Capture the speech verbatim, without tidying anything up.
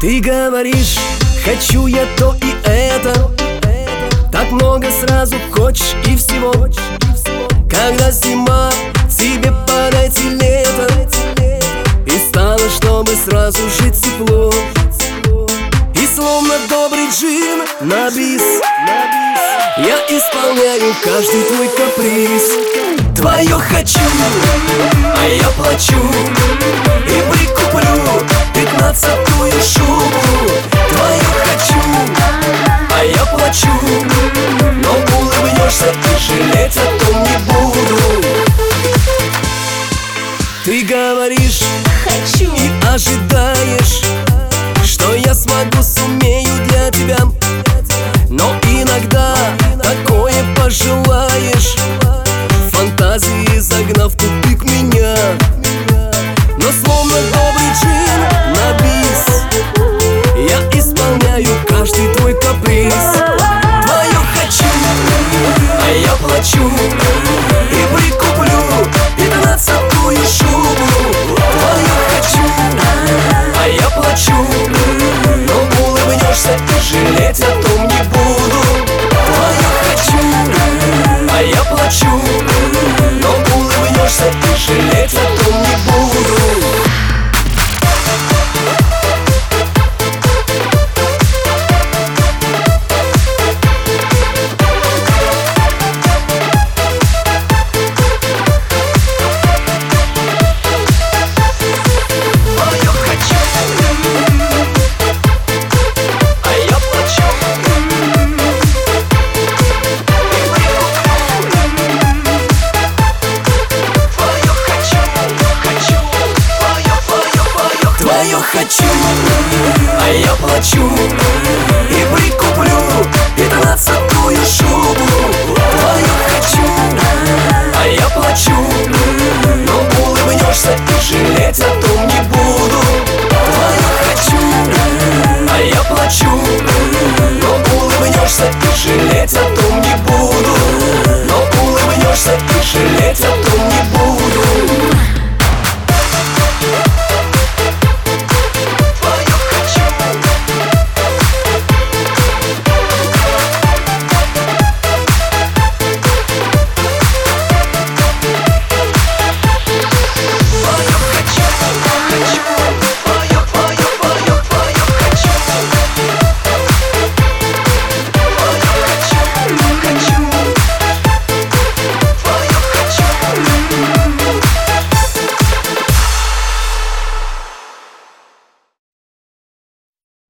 Ты говоришь, хочу я то и это, так много сразу хочешь и всего. Когда зима, тебе подойти лето, и стало, чтобы сразу жить тепло. И словно добрый джин на бис, я исполняю каждый твой каприз. Твое хочу, а я плачу, и прикуплю пятнадцатую шубу. Твое хочу, а я плачу, но улыбнешься и жалеть о том не буду. Ты говоришь хочу и ожидаешь, что я смогу, сумею для тебя, но иногда такое пожелаешь, фантазии загнав в тупик меня. Но словно добрый джин на бис, я исполняю каждый твой каприз. Твое хочу, а я плачу, и прикуплю пятнадцатую шубу. Твое хочу, а я плачу, но улыбнешься и жалеть о том не буду. Твое хочу, а я плачу, но улыбнешься и жалеть о том не буду. Твое хочу, а я плачу,